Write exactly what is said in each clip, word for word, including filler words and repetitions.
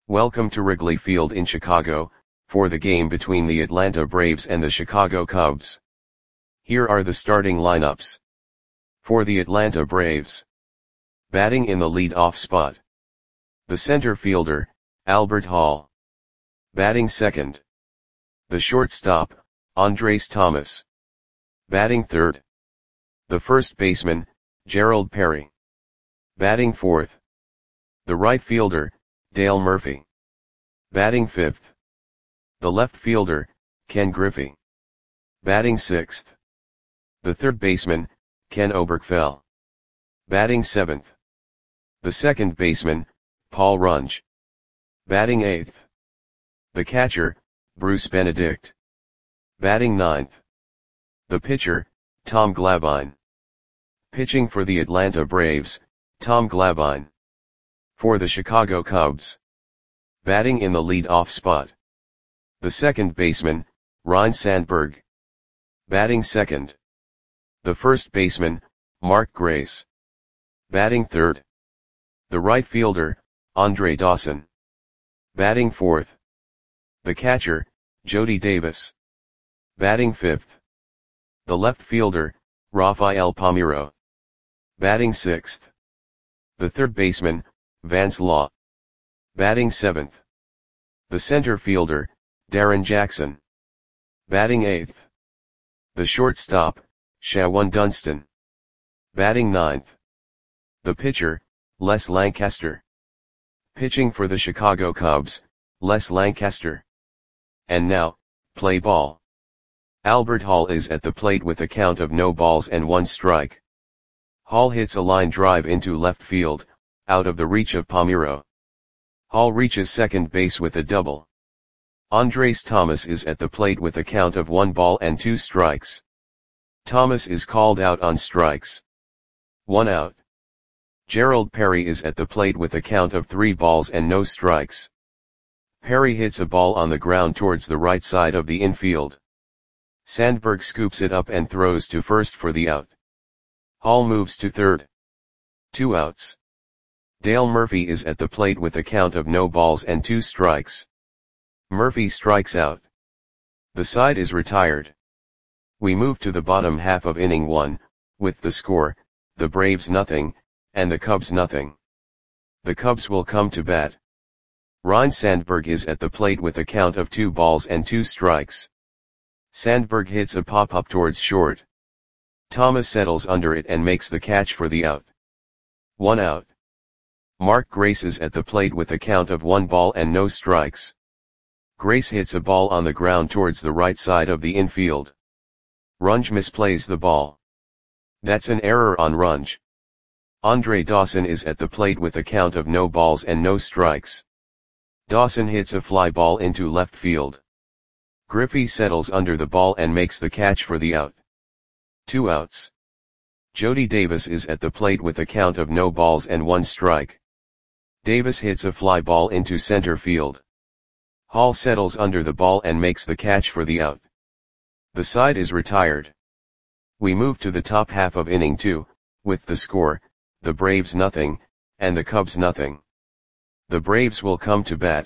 Welcome to Wrigley Field in Chicago, for the game between the Atlanta Braves and the Chicago Cubs. Here are the starting lineups. For the Atlanta Braves. Batting in the lead-off spot. The center fielder, Albert Hall. Batting second. The shortstop, Andres Thomas. Batting third. The first baseman, Gerald Perry. Batting fourth. The right fielder, Dale Murphy. Batting fifth. The left fielder, Ken Griffey. Batting sixth. The third baseman, Ken Oberkfell. Batting seventh. The second baseman, Paul Runge. Batting eighth. The catcher, Bruce Benedict. Batting ninth. The pitcher, Tom Glavine. Pitching for the Atlanta Braves, Tom Glavine. For the Chicago Cubs. Batting in the lead-off spot. The second baseman, Ryne Sandberg. Batting second. The first baseman, Mark Grace. Batting third. The right fielder, Andre Dawson. Batting fourth. The catcher, Jody Davis. Batting fifth. The left fielder, Rafael Palmeiro. Batting sixth. The third baseman, Vance Law. Batting seventh. The center fielder, Darren Jackson. Batting eighth. The shortstop, Shawan Dunston. Batting ninth. The pitcher, Les Lancaster. Pitching for the Chicago Cubs, Les Lancaster. And now, play ball. Albert Hall is at the plate with a count of no balls and one strike. Hall hits a line drive into left field, out of the reach of Palmeiro. Hall reaches second base with a double. Andres Thomas is at the plate with a count of one ball and two strikes. Thomas is called out on strikes. One out. Gerald Perry is at the plate with a count of three balls and no strikes. Perry hits a ball on the ground towards the right side of the infield. Sandberg scoops it up and throws to first for the out. Hall moves to third. Two outs. Dale Murphy is at the plate with a count of no balls and two strikes. Murphy strikes out. The side is retired. We move to the bottom half of inning one, with the score, the Braves nothing, and the Cubs nothing. The Cubs will come to bat. Ryne Sandberg is at the plate with a count of two balls and two strikes. Sandberg hits a pop-up towards short. Thomas settles under it and makes the catch for the out. One out. Mark Grace is at the plate with a count of one ball and no strikes. Grace hits a ball on the ground towards the right side of the infield. Runge misplays the ball. That's an error on Runge. Andre Dawson is at the plate with a count of no balls and no strikes. Dawson hits a fly ball into left field. Griffey settles under the ball and makes the catch for the out. Two outs. Jody Davis is at the plate with a count of no balls and one strike. Davis hits a fly ball into center field. Hall settles under the ball and makes the catch for the out. The side is retired. We move to the top half of inning two, with the score, the Braves nothing, and the Cubs nothing. The Braves will come to bat.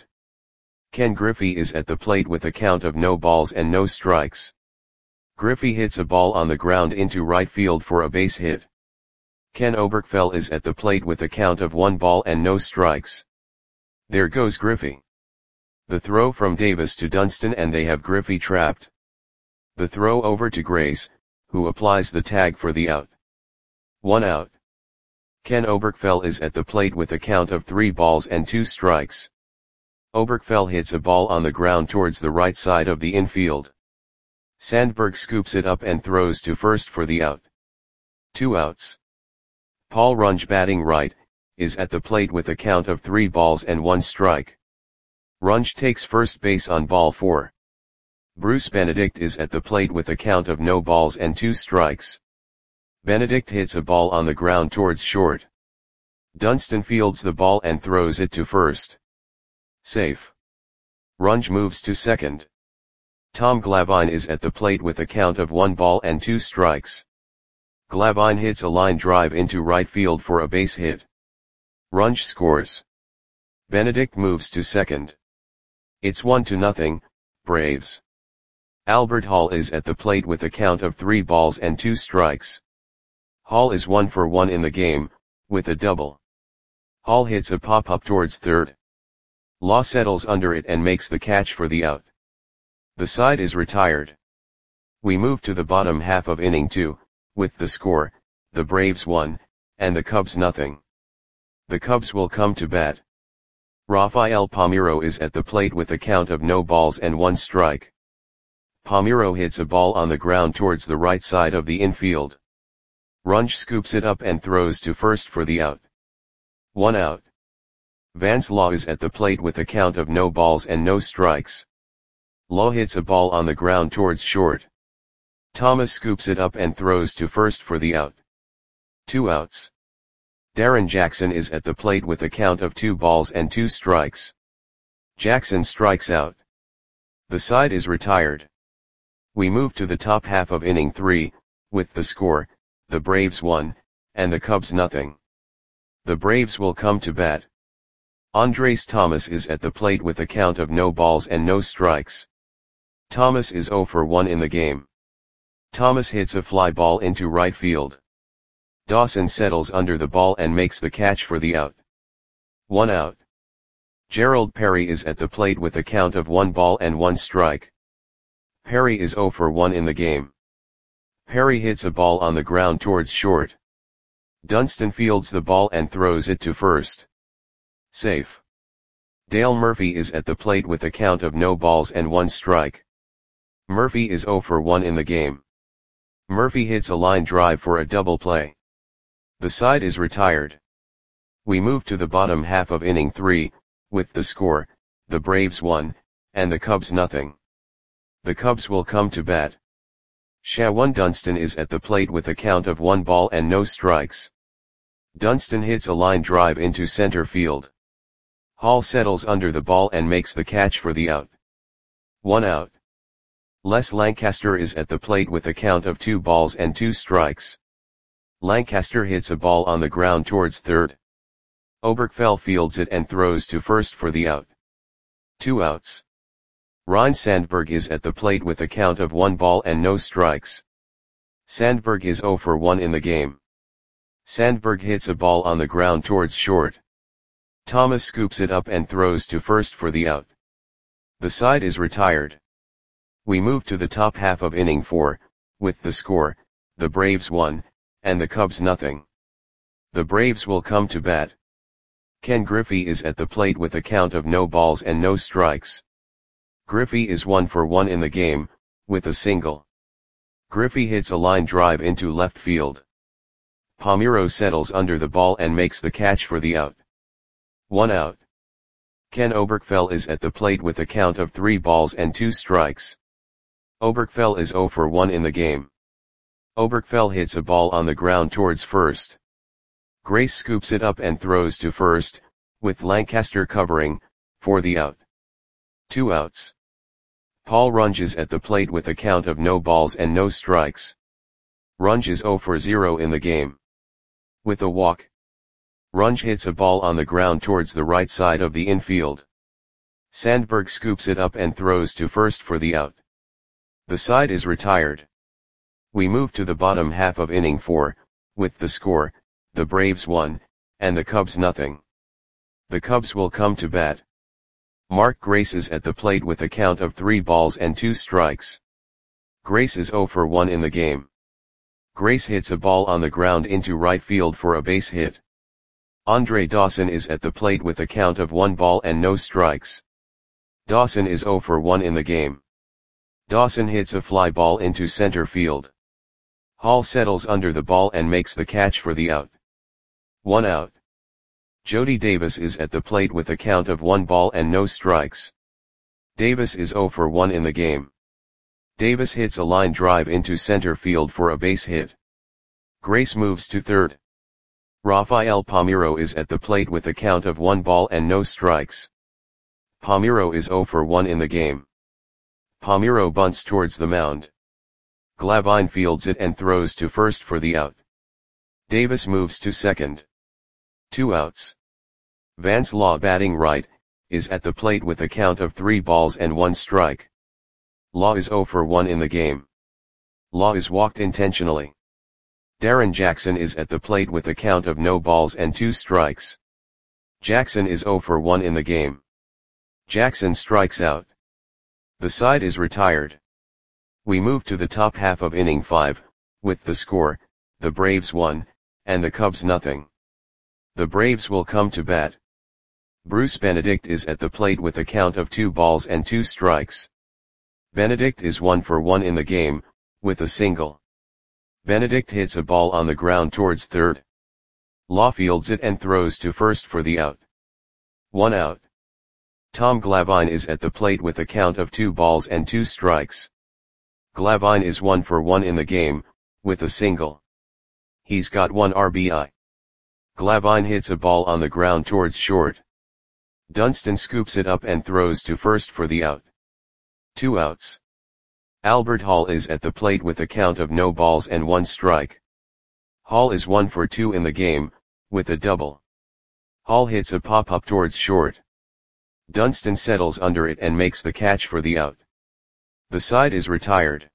Ken Griffey is at the plate with a count of no balls and no strikes. Griffey hits a ball on the ground into right field for a base hit. Ken Oberkfell is at the plate with a count of one ball and no strikes. There goes Griffey. The throw from Davis to Dunston and they have Griffey trapped. The throw over to Grace, who applies the tag for the out. One out. Ken Oberkfell is at the plate with a count of three balls and two strikes. Oberkfell hits a ball on the ground towards the right side of the infield. Sandberg scoops it up and throws to first for the out. Two outs. Paul Runge, batting right, is at the plate with a count of three balls and one strike. Runge takes first base on ball four. Bruce Benedict is at the plate with a count of no balls and two strikes. Benedict hits a ball on the ground towards short. Dunston fields the ball and throws it to first. Safe. Runge moves to second. Tom Glavine is at the plate with a count of one ball and two strikes. Glavine hits a line drive into right field for a base hit. Runge scores. Benedict moves to second. It's one to nothing, Braves. Albert Hall is at the plate with a count of three balls and two strikes. Hall is one for one in the game, with a double. Hall hits a pop-up towards third. Law settles under it and makes the catch for the out. The side is retired. We move to the bottom half of inning two, with the score, the Braves one, and the Cubs nothing. The Cubs will come to bat. Rafael Palmeiro is at the plate with a count of no balls and one strike. Palmeiro hits a ball on the ground towards the right side of the infield. Runge scoops it up and throws to first for the out. One out. Vance Law is at the plate with a count of no balls and no strikes. Law hits a ball on the ground towards short. Thomas scoops it up and throws to first for the out. Two outs. Darren Jackson is at the plate with a count of two balls and two strikes. Jackson strikes out. The side is retired. We move to the top half of inning three, with the score, the Braves one, and the Cubs nothing. The Braves will come to bat. Andres Thomas is at the plate with a count of no balls and no strikes. Thomas is zero for one in the game. Thomas hits a fly ball into right field. Dawson settles under the ball and makes the catch for the out. One out. Gerald Perry is at the plate with a count of one ball and one strike. Perry is zero for one in the game. Perry hits a ball on the ground towards short. Dunston fields the ball and throws it to first. Safe. Dale Murphy is at the plate with a count of no balls and one strike. Murphy is zero for one in the game. Murphy hits a line drive for a double play. The side is retired. We move to the bottom half of inning three, with the score, the Braves one, and the Cubs nothing. The Cubs will come to bat. Shawan Dunston is at the plate with a count of one ball and no strikes. Dunston hits a line drive into center field. Hall settles under the ball and makes the catch for the out. One out. Les Lancaster is at the plate with a count of two balls and two strikes. Lancaster hits a ball on the ground towards third. Oberkfell fields it and throws to first for the out. Two outs. Ryne Sandberg is at the plate with a count of one ball and no strikes. Sandberg is zero for one in the game. Sandberg hits a ball on the ground towards short. Thomas scoops it up and throws to first for the out. The side is retired. We move to the top half of inning four, with the score, the Braves one, and the Cubs nothing. The Braves will come to bat. Ken Griffey is at the plate with a count of no balls and no strikes. Griffey is one for one in the game, with a single. Griffey hits a line drive into left field. Palmeiro settles under the ball and makes the catch for the out. One out. Ken Oberkfell is at the plate with a count of three balls and two strikes. Oberkfell is zero for one in the game. Oberkfell hits a ball on the ground towards first. Grace scoops it up and throws to first, with Lancaster covering, for the out. Two outs. Paul Runge is at the plate with a count of no balls and no strikes. Runge is zero for zero in the game. With a walk. Runge hits a ball on the ground towards the right side of the infield. Sandberg scoops it up and throws to first for the out. The side is retired. We move to the bottom half of inning four, with the score, the Braves one, and the Cubs nothing. The Cubs will come to bat. Mark Grace is at the plate with a count of three balls and two strikes. Grace is zero for one in the game. Grace hits a ball on the ground into right field for a base hit. Andre Dawson is at the plate with a count of one ball and no strikes. Dawson is zero for one in the game. Dawson hits a fly ball into center field. Hall settles under the ball and makes the catch for the out. One out. Jody Davis is at the plate with a count of one ball and no strikes. Davis is zero for one in the game. Davis hits a line drive into center field for a base hit. Grace moves to third. Rafael Palmeiro is at the plate with a count of one ball and no strikes. Palmeiro is zero for one in the game. Palmeiro bunts towards the mound. Glavine fields it and throws to first for the out. Davis moves to second. Two outs. Vance Law batting right, is at the plate with a count of three balls and one strike. Law is zero for one in the game. Law is walked intentionally. Darren Jackson is at the plate with a count of no balls and two strikes. Jackson is zero for one in the game. Jackson strikes out. The side is retired. We move to the top half of inning five, with the score, the Braves one, and the Cubs nothing. The Braves will come to bat. Bruce Benedict is at the plate with a count of two balls and two strikes. Benedict is one for one in the game, with a single. Benedict hits a ball on the ground towards third. Law fields it and throws to first for the out. One out. Tom Glavine is at the plate with a count of two balls and two strikes. Glavine is one for one in the game, with a single. He's got one R B I. Glavine hits a ball on the ground towards short. Dunston scoops it up and throws to first for the out. Two outs. Albert Hall is at the plate with a count of no balls and one strike. Hall is one for two in the game, with a double. Hall hits a pop-up towards short. Dunston settles under it and makes the catch for the out. The side is retired.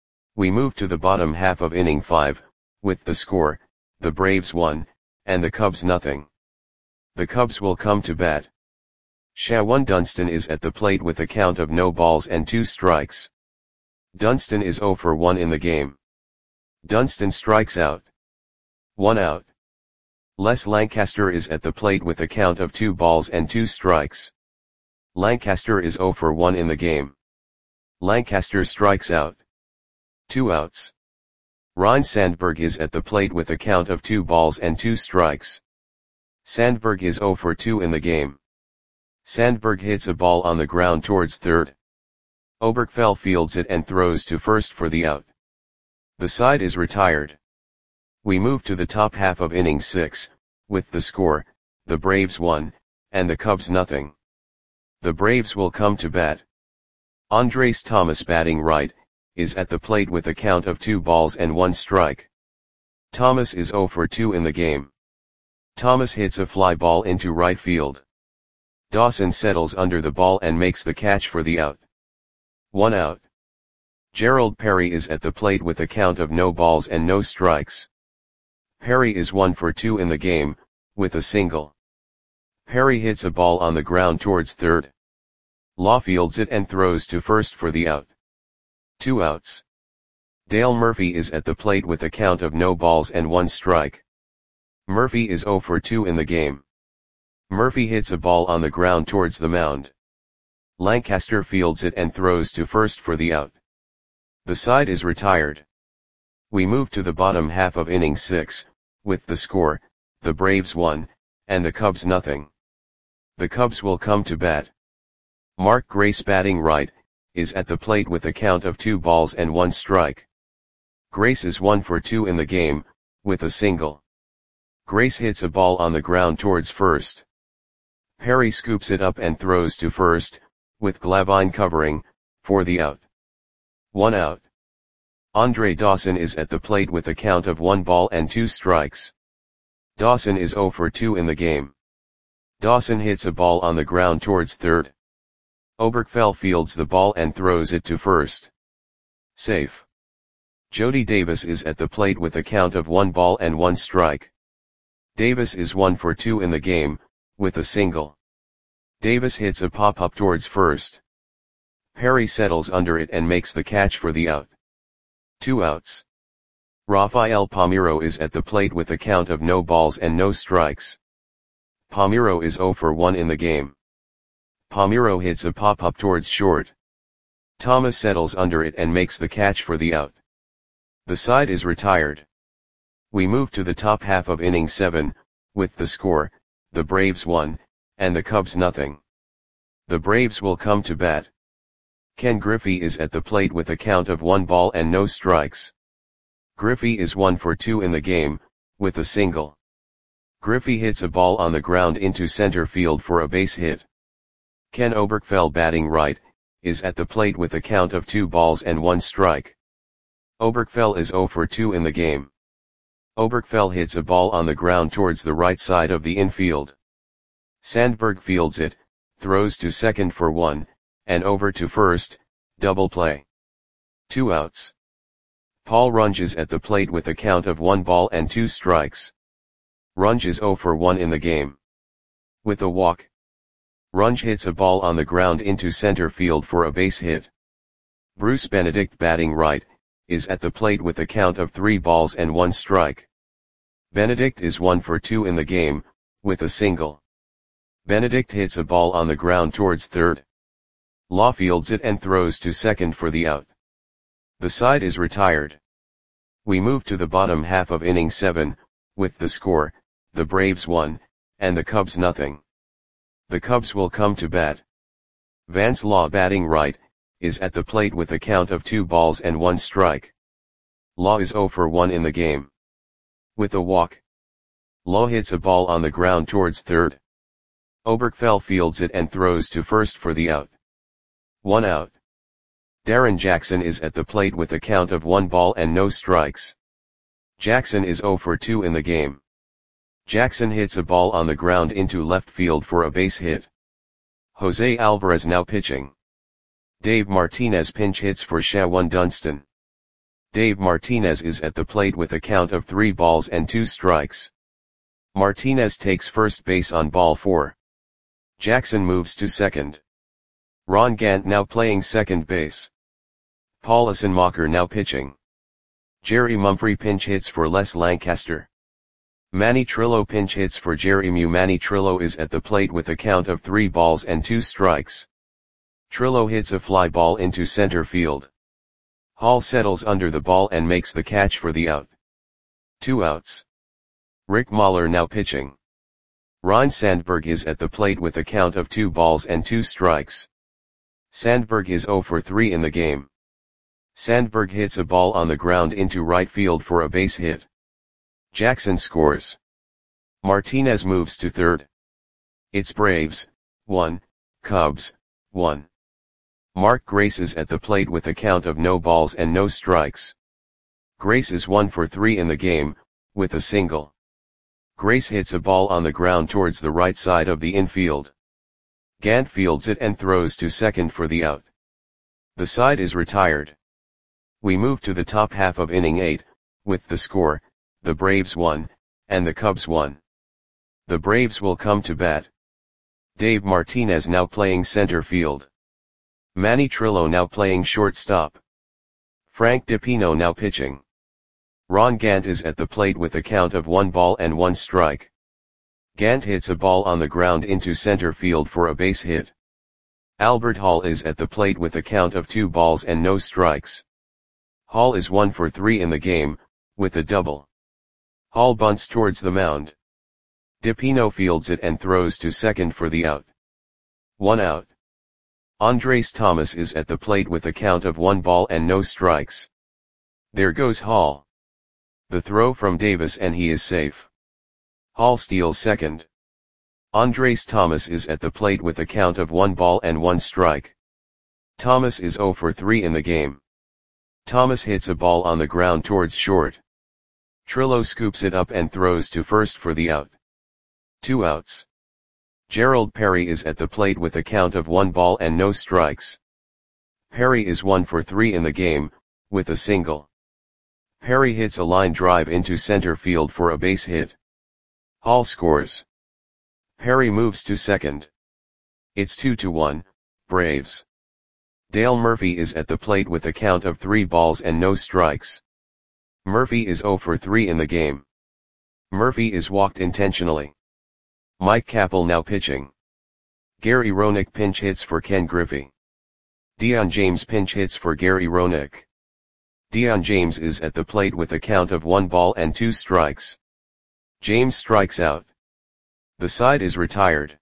We move to the bottom half of inning five, with the score, the Braves one, and the Cubs nothing. The Cubs will come to bat. Shawan Dunston is at the plate with a count of no balls and two strikes. Dunston is zero for one in the game. Dunston strikes out. One out. Les Lancaster is at the plate with a count of two balls and two strikes. Lancaster is zero for one in the game. Lancaster strikes out. Two outs. Ryne Sandberg is at the plate with a count of two balls and two strikes. Sandberg is zero for two in the game. Sandberg hits a ball on the ground towards third. Oberkfell fields it and throws to first for the out. The side is retired. We move to the top half of inning six, with the score, the Braves one, and the Cubs nothing. The Braves will come to bat. Andres Thomas batting right, is at the plate with a count of two balls and one strike. Thomas is zero for two in the game. Thomas hits a fly ball into right field. Dawson settles under the ball and makes the catch for the out. One out. Gerald Perry is at the plate with a count of no balls and no strikes. Perry is one for two in the game, with a single. Perry hits a ball on the ground towards third. Law fields it and throws to first for the out. Two outs. Dale Murphy is at the plate with a count of no balls and one strike. Murphy is zero for two in the game. Murphy hits a ball on the ground towards the mound. Lancaster fields it and throws to first for the out. The side is retired. We move to the bottom half of inning six, with the score, the Braves one, and the Cubs nothing. The Cubs will come to bat. Mark Grace batting right, is at the plate with a count of two balls and one strike. Grace is one for two in the game, with a single. Grace hits a ball on the ground towards first. Perry scoops it up and throws to first, with Glavine covering, for the out. One out. Andre Dawson is at the plate with a count of one ball and two strikes. Dawson is zero for two in the game. Dawson hits a ball on the ground towards third. Oberkfell fields the ball and throws it to first. Safe. Jody Davis is at the plate with a count of one ball and one strike. Davis is one for two in the game, with a single. Davis hits a pop-up towards first. Perry settles under it and makes the catch for the out. Two outs. Rafael Palmeiro is at the plate with a count of no balls and no strikes. Palmeiro is zero for one in the game. Palmeiro hits a pop-up towards short. Thomas settles under it and makes the catch for the out. The side is retired. We move to the top half of inning seven, with the score, the Braves one, and the Cubs nothing. The Braves will come to bat. Ken Griffey is at the plate with a count of one ball and no strikes. Griffey is one for two in the game, with a single. Griffey hits a ball on the ground into center field for a base hit. Ken Oberkfell batting right, is at the plate with a count of two balls and one strike. Oberkfell is zero for two in the game. Oberkfell hits a ball on the ground towards the right side of the infield. Sandberg fields it, throws to second for one, and over to first, double play. Two outs. Paul lunges at the plate with a count of one ball and two strikes. Runge is zero for one in the game. With a walk, Runge hits a ball on the ground into center field for a base hit. Bruce Benedict, batting right, is at the plate with a count of three balls and one strike. Benedict is one for two in the game, with a single. Benedict hits a ball on the ground towards third. Law fields it and throws to second for the out. The side is retired. We move to the bottom half of inning seven, with the score, the Braves one, and the Cubs nothing. The Cubs will come to bat. Vance Law, batting right, is at the plate with a count of two balls and one strike. Law is zero for one in the game. With a walk, Law hits a ball on the ground towards third. Oberkfell fields it and throws to first for the out. One out. Darren Jackson is at the plate with a count of one ball and no strikes. Jackson is zero for two in the game. Jackson hits a ball on the ground into left field for a base hit. Jose Alvarez now pitching. Dave Martinez pinch hits for Shawan Dunston. Dave Martinez is at the plate with a count of three balls and two strikes. Martinez takes first base on ball four. Jackson moves to second. Ron Gant now playing second base. Paul Assenmacher now pitching. Jerry Mumphrey pinch hits for Les Lancaster. Manny Trillo pinch hits for Jerry Mew. Manny Trillo is at the plate with a count of three balls and two strikes. Trillo hits a fly ball into center field. Hall settles under the ball and makes the catch for the out. Two outs. Rick Mahler now pitching. Ryne Sandberg is at the plate with a count of two balls and two strikes. Sandberg is zero for three in the game. Sandberg hits a ball on the ground into right field for a base hit. Jackson scores. Martinez moves to third. It's Braves, one, Cubs, one. Mark Grace is at the plate with a count of no balls and no strikes. Grace is one for three in the game, with a single. Grace hits a ball on the ground towards the right side of the infield. Gant fields it and throws to second for the out. The side is retired. We move to the top half of inning eight, with the score, the Braves one, and the Cubs one. The Braves will come to bat. Dave Martinez now playing center field. Manny Trillo now playing shortstop. Frank DiPino now pitching. Ron Gant is at the plate with a count of one ball and one strike. Gant hits a ball on the ground into center field for a base hit. Albert Hall is at the plate with a count of two balls and no strikes. Hall is one for three in the game, with a double. Hall bunts towards the mound. DiPino fields it and throws to second for the out. One out. Andres Thomas is at the plate with a count of one ball and no strikes. There goes Hall. The throw from Davis and he is safe. Hall steals second. Andres Thomas is at the plate with a count of one ball and one strike. Thomas is zero for three in the game. Thomas hits a ball on the ground towards short. Trillo scoops it up and throws to first for the out. Two outs. Gerald Perry is at the plate with a count of one ball and no strikes. Perry is one for three in the game, with a single. Perry hits a line drive into center field for a base hit. Hall scores. Perry moves to second. It's two to one, Braves. Dale Murphy is at the plate with a count of three balls and no strikes. Murphy is zero for three in the game. Murphy is walked intentionally. Mike Capel now pitching. Gary Roenick pinch hits for Ken Griffey. Dion James pinch hits for Gary Roenick. Dion James is at the plate with a count of one ball and two strikes. James strikes out. The side is retired.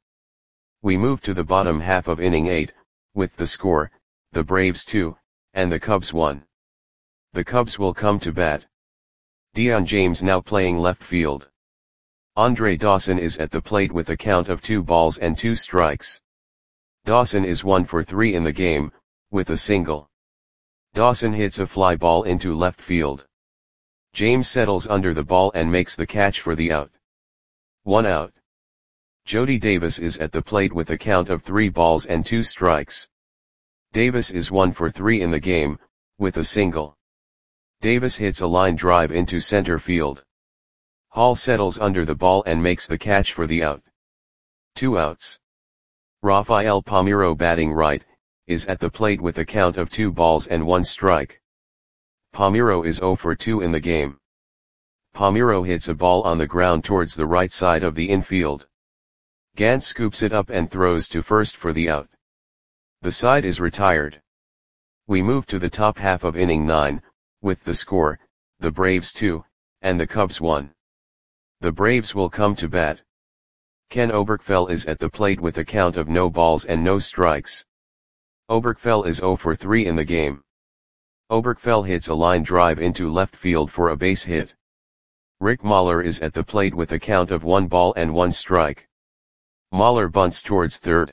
We move to the bottom half of inning eight, with the score, the Braves two, and the Cubs one. The Cubs will come to bat. Dion James now playing left field. Andre Dawson is at the plate with a count of two balls and two strikes. Dawson is one for three in the game, with a single. Dawson hits a fly ball into left field. James settles under the ball and makes the catch for the out. One out. Jody Davis is at the plate with a count of three balls and two strikes. Davis is one for three in the game, with a single. Davis hits a line drive into center field. Hall settles under the ball and makes the catch for the out. Two outs. Rafael Palmeiro, batting right, is at the plate with a count of two balls and one strike. Palmeiro is zero for two in the game. Palmeiro hits a ball on the ground towards the right side of the infield. Gant scoops it up and throws to first for the out. The side is retired. We move to the top half of inning nine, with the score, the Braves two, and the Cubs one. The Braves will come to bat. Ken Oberkfell is at the plate with a count of no balls and no strikes. Oberkfell is zero for three in the game. Oberkfell hits a line drive into left field for a base hit. Rick Mahler is at the plate with a count of one ball and one strike. Mahler bunts towards third.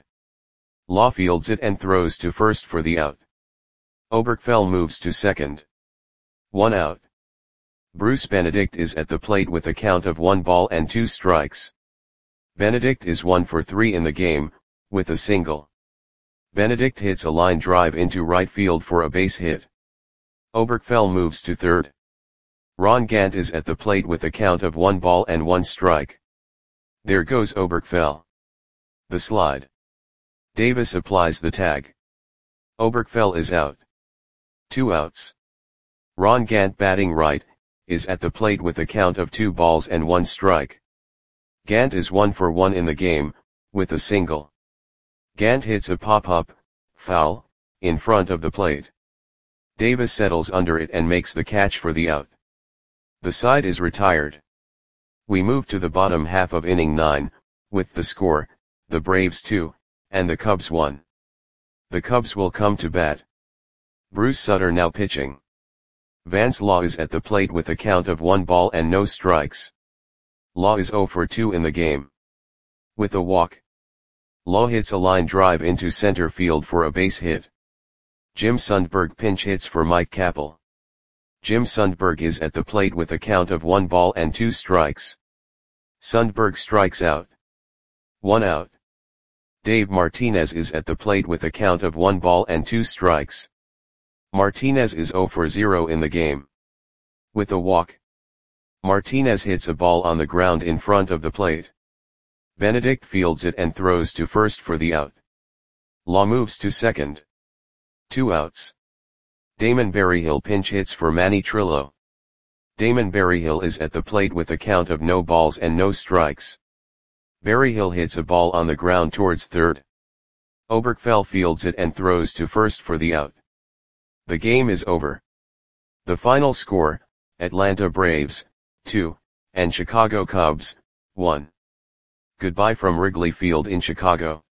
Law fields it and throws to first for the out. Oberkfell moves to second. One out. Bruce Benedict is at the plate with a count of one ball and two strikes. Benedict is one for three in the game, with a single. Benedict hits a line drive into right field for a base hit. Oberkfell moves to third. Ron Gant is at the plate with a count of one ball and one strike. There goes Oberkfell. The slide. Davis applies the tag. Oberkfell is out. Two outs. Ron Gant, batting right, is at the plate with a count of two balls and one strike. Gant is one for one in the game, with a single. Gant hits a pop-up, foul, in front of the plate. Davis settles under it and makes the catch for the out. The side is retired. We move to the bottom half of inning nine, with the score, the Braves two, and the Cubs one. The Cubs will come to bat. Bruce Sutter now pitching. Vance Law is at the plate with a count of one ball and no strikes. Law is zero for two in the game. With a walk. Law hits a line drive into center field for a base hit. Jim Sundberg pinch hits for Mike Capel. Jim Sundberg is at the plate with a count of one ball and two strikes. Sundberg strikes out. One out. Dave Martinez is at the plate with a count of one ball and two strikes. Martinez is zero for zero in the game. With a walk. Martinez hits a ball on the ground in front of the plate. Benedict fields it and throws to first for the out. Law moves to second. Two outs. Damon Berryhill pinch hits for Manny Trillo. Damon Berryhill is at the plate with a count of no balls and no strikes. Berryhill hits a ball on the ground towards third. Oberkfell fields it and throws to first for the out. The game is over. The final score, Atlanta Braves, two, and Chicago Cubs, one. Goodbye from Wrigley Field in Chicago.